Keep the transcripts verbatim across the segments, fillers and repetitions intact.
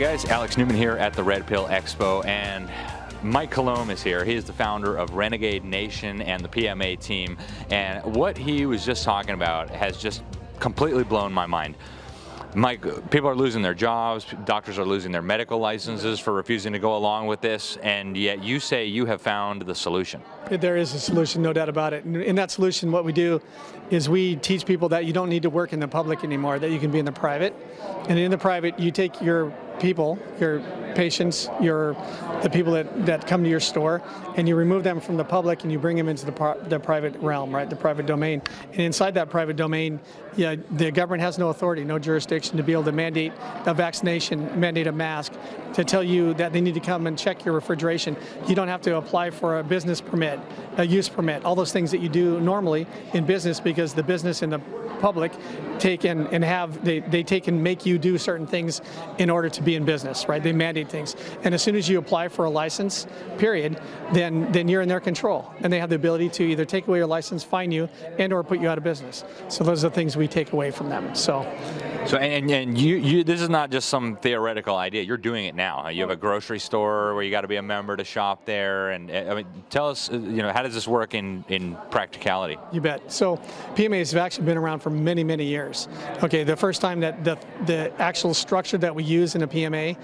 guys, Alex Newman here at the Red Pill Expo, and Mike Colomb is here. He is the founder of Renegade Nation and the P M A team, and what he was just talking about has just completely blown my mind. Mike, people are losing their jobs, doctors are losing their medical licenses for refusing to go along with this, and yet you say you have found the solution. There is a solution, no doubt about it. And in that solution, what we do is we teach people that you don't need to work in the public anymore, that you can be in the private. And in the private, you take your people, your patients, your the people that, that come to your store, and you remove them from the public and you bring them into the, the private realm, right, the private domain. And inside that private domain, yeah, the government has no authority, no jurisdiction to be able to mandate a vaccination, mandate a mask, to tell you that they need to come and check your refrigeration. You don't have to apply for a business permit, a use permit, all those things that you do normally in business, because the business and the public take and, and have, they, they take and make you do certain things in order to be in business, right? They mandate things. And as soon as you apply for a license, period, then, then you're in their control. And they have the ability to either take away your license, fine you, and or put you out of business. So those are the things we take away from them. So, so and, and you, you, this is not just some theoretical idea. You're doing it now. You have a grocery store where you got to be a member to shop there. And I mean, tell us, you know, how does this work in, in practicality? You bet. So P M As have actually been around for many, many years. Okay, the first time that the, the actual structure that we use in a P M A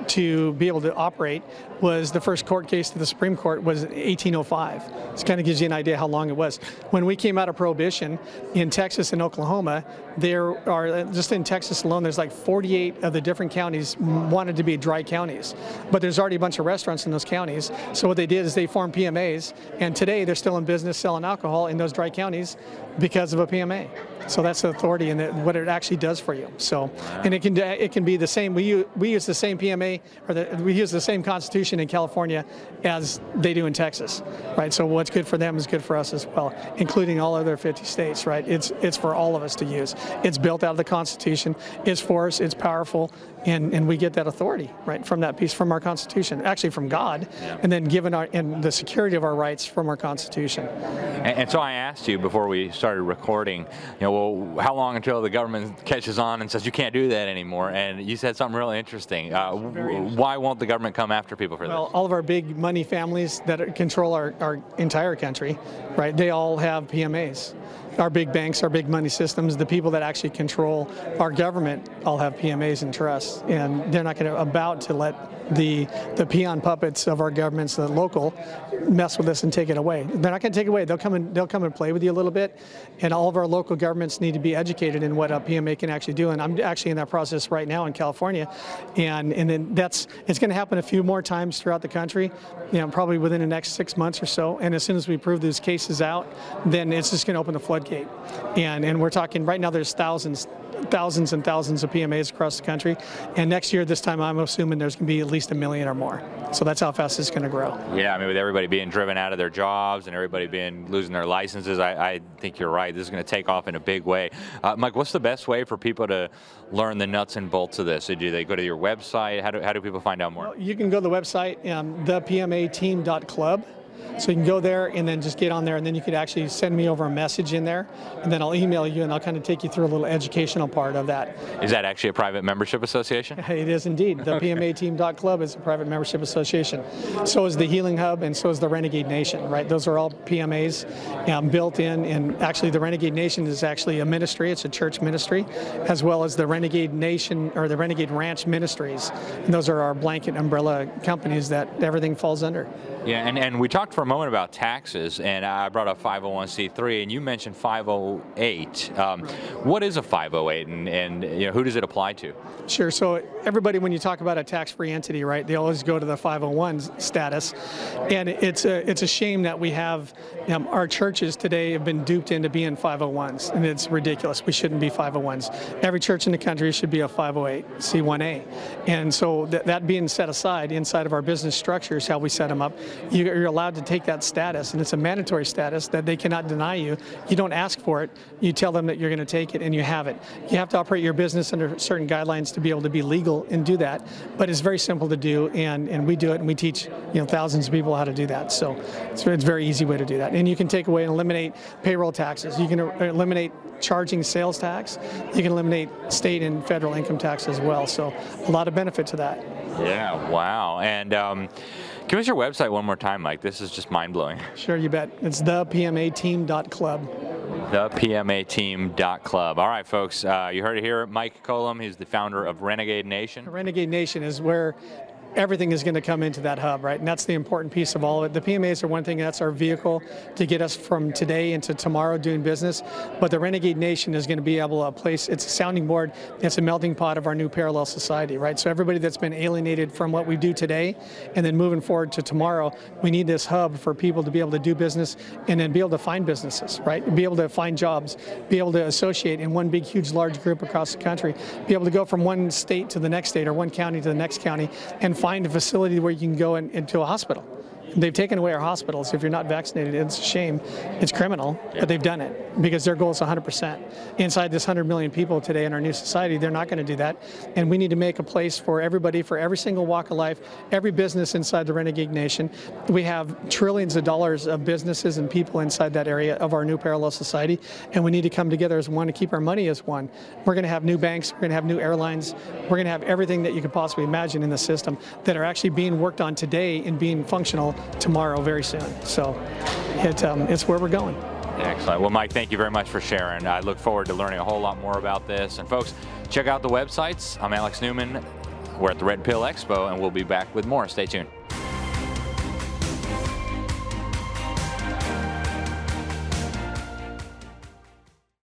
to be able to operate was the first court case to the Supreme Court was eighteen oh five. This kind of gives you an idea how long it was. When we came out of Prohibition in Texas and Oklahoma, there are, just in Texas alone, there's like forty-eight of the different counties wanted to be dry counties. But there's already a bunch of restaurants in those counties. So what they did is they formed P M As, and today they're still in business selling alcohol in those dry counties because of a P M A. So that's the authority and the, what it actually does for you. So, and it can it can be the same. We use, we use the same P M A, or the, we use the same Constitution in California as they do in Texas, right? So what's good for them is good for us as well, including all other fifty states, right? It's it's for all of us to use. It's built out of the Constitution. It's for us. It's powerful, and and we get that authority, right, from that piece, from our Constitution, actually from God, yeah. And then given our and the security of our rights from our Constitution. And, and so I asked you before we started recording, you know, well, how long until the government catches on and says you can't do that anymore? And you said something really interesting. Uh, why won't the government come after people for well, this? All of our big money families that control our, our entire country, right, they all have P M As. Our big banks, our big money systems, the people that actually control our government all have P M As and trusts, and they're not going to about to let the the peon puppets of our governments, the local, mess with us and take it away. They're not going to take it away. They'll come and they'll come and play with you a little bit, and all of our local governments need to be educated in what a P M A can actually do. And I'm actually in that process right now in California, and and then that's it's going to happen a few more times throughout the country, you know, probably within the next six months or so. And as soon as we prove those cases out, then it's just going to open the floodgate. And and we're talking right now. There's thousands. thousands and thousands of P M As across the country, and next year this time I'm assuming there's going to be at least a million or more. So that's how fast it's going to grow. Yeah, I mean, with everybody being driven out of their jobs and everybody being losing their licenses, I, I think you're right. This is going to take off in a big way. Uh, Mike, what's the best way for people to learn the nuts and bolts of this? Do they go to your website? How do, how do people find out more? Well, you can go to the website, um, the P M A team dot club. So you can go there and then just get on there, and then you could actually send me over a message in there, and then I'll email you and I'll kind of take you through a little educational part of that. Is that actually a private membership association? It is indeed. The P M A team dot club is a private membership association. So is the Healing Hub, and so is the Renegade Nation, right? Those are all P M As um, built in, and actually the Renegade Nation is actually a ministry. It's a church ministry, as well as the Renegade Nation, or the Renegade Ranch Ministries. And those are our blanket umbrella companies that everything falls under. Yeah, and, and we talked for a moment about taxes, and I brought up five oh one c three, and you mentioned five oh eight. Um, what is a five oh eight, and, and you know, who does it apply to? Sure. So everybody, when you talk about a tax-free entity, right, they always go to the five oh one status, and it's a it's a shame that we have um, our churches today have been duped into being five oh ones, and it's ridiculous. We shouldn't be five oh ones. Every church in the country should be a five oh eight c one A, and so th that being set aside inside of our business structures, how we set them up, you're allowed to take that status, and it's a mandatory status that they cannot deny you. You don't ask for it. You tell them that you're going to take it, and you have it. You have to operate your business under certain guidelines to be able to be legal and do that, but it's very simple to do, and, and we do it, and we teach you know thousands of people how to do that. So it's, it's a very easy way to do that. And you can take away and eliminate payroll taxes. You can eliminate charging sales tax. You can eliminate state and federal income tax as well. So a lot of benefit to that. Yeah, wow. And um, give us your website one more time, Mike. This is just mind-blowing. Sure, you bet. It's the P M A team dot club. the P M A team dot club. All right, folks, uh, you heard it here. Mike Colum, he's the founder of Renegade Nation. Renegade Nation is where everything is going to come into that hub, right? And that's the important piece of all of it. The P M As are one thing, that's our vehicle to get us from today into tomorrow doing business. But the Renegade Nation is going to be able to place, it's a sounding board, it's a melting pot of our new parallel society, right? So everybody that's been alienated from what we do today and then moving forward to tomorrow, we need this hub for people to be able to do business and then be able to find businesses, right? Be able to find jobs, be able to associate in one big, huge, large group across the country, be able to go from one state to the next state or one county to the next county and find a facility where you can go in, into a hospital. They've taken away our hospitals. If you're not vaccinated, it's a shame. It's criminal, but they've done it because their goal is one hundred percent. Inside this one hundred million people today in our new society, they're not going to do that. And we need to make a place for everybody, for every single walk of life, every business inside the Renegade Nation. We have trillions of dollars of businesses and people inside that area of our new parallel society, and we need to come together as one to keep our money as one. We're going to have new banks, we're going to have new airlines, we're going to have everything that you could possibly imagine in the system that are actually being worked on today and being functional tomorrow very soon. So it, um, it's where we're going. Excellent. Well, Mike, thank you very much for sharing. I look forward to learning a whole lot more about this. And folks, check out the websites. I'm Alex Newman. We're at the Red Pill Expo, and we'll be back with more. Stay tuned.